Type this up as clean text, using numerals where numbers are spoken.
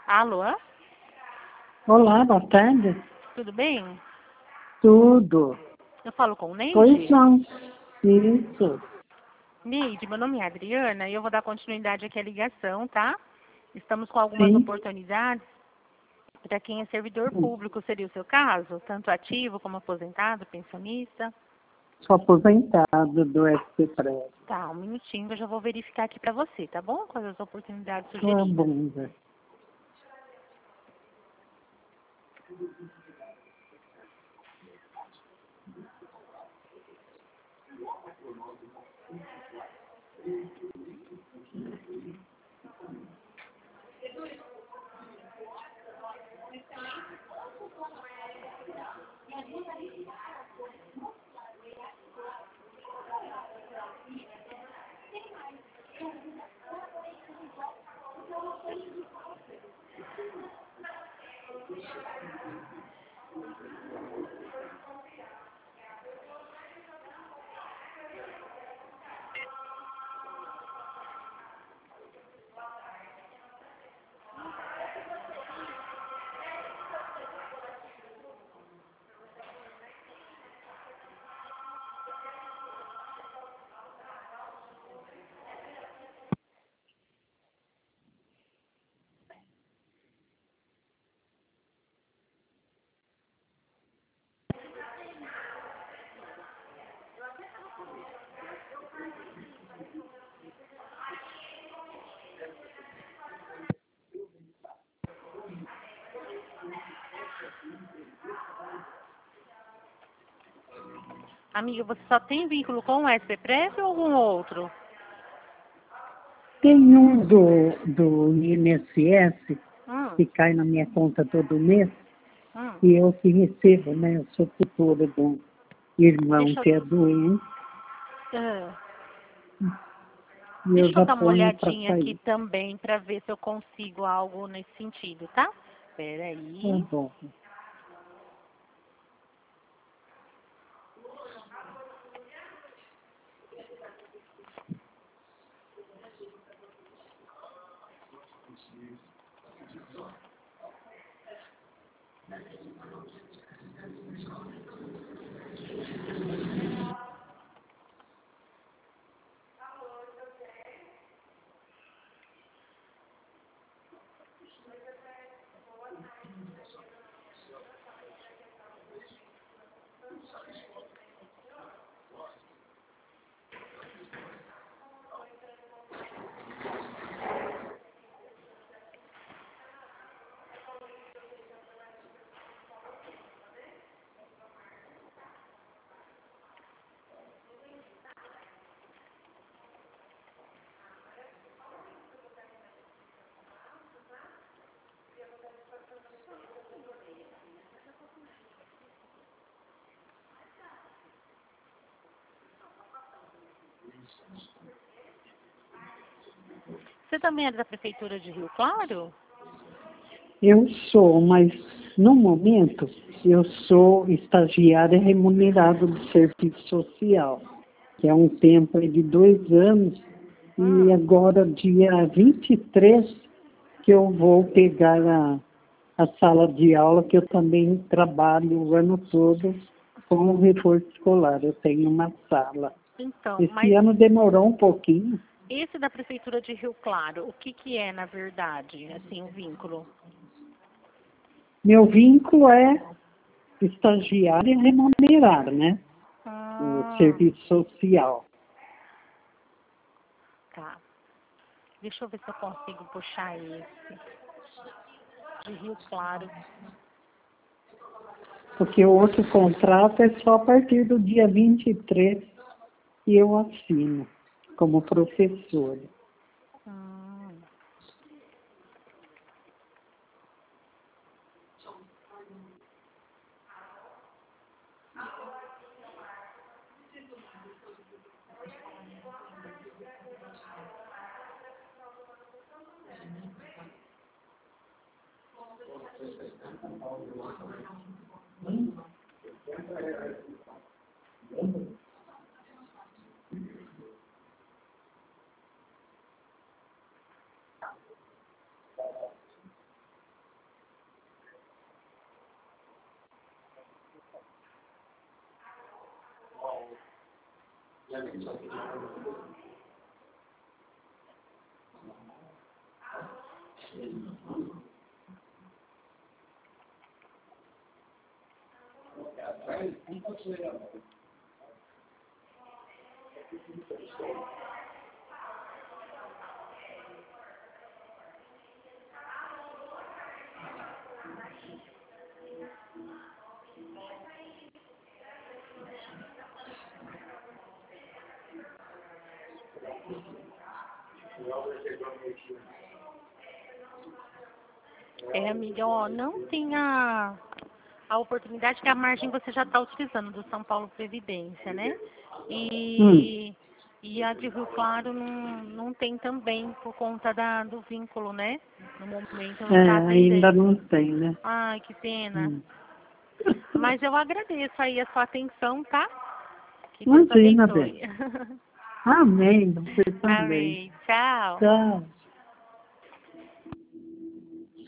Alô? Olá, boa tarde. Tudo bem? Tudo. Eu falo com o Neide? Pois não. Isso. Neide, meu nome é Adriana e eu vou dar continuidade aqui à ligação, tá? Estamos com algumas Sim. oportunidades para quem é servidor público. Seria o seu caso? Tanto ativo como aposentado, pensionista? Sou aposentado do SP-Prev. Tá, um minutinho, eu já vou verificar aqui para você, tá bom? Quais as oportunidades Tá sugeridas. bom, Zé. Amiga, você só tem vínculo com o SP-Prev ou algum outro? Tem um do INSS Hum, que cai na minha conta todo mês hum. e eu que recebo, né? Eu sou tutora de um irmão Deixa eu, que é doente ah, e eu deixa eu já dar uma ponho para olhadinha aqui sair. também para ver se eu consigo algo nesse sentido, tá? Tá Peraí. bom. Você também é da Prefeitura de Rio Claro? Eu sou, mas no momento eu sou estagiária remunerada do serviço social, que é um tempo aí de 2 anos, e agora dia 23 que eu vou pegar a sala de aula, que eu também trabalho o ano todo com o reforço escolar. Eu tenho uma sala. Então, Esse mas ano demorou um pouquinho. esse da Prefeitura de Rio Claro, o que que é, na verdade, assim, o vínculo? Meu vínculo é estagiária remunerada, né? O Ah, serviço social. tá. Deixa eu ver se eu consigo puxar esse de Rio Claro. Porque o outro contrato é só a partir do dia 23 que eu assino como professora. Hum. Amiga, ó, não tem a oportunidade que a margem você já está utilizando do São Paulo Previdência, né? E a de Rio Claro não tem também por conta do vínculo, né? No momento não está Ainda atendendo. não tem, né? Ai, que pena. Mas eu agradeço aí a sua atenção, tá? Que Deus Imagina, abençoe. bem. Amém, você também. Amém. Tchau. Tchau.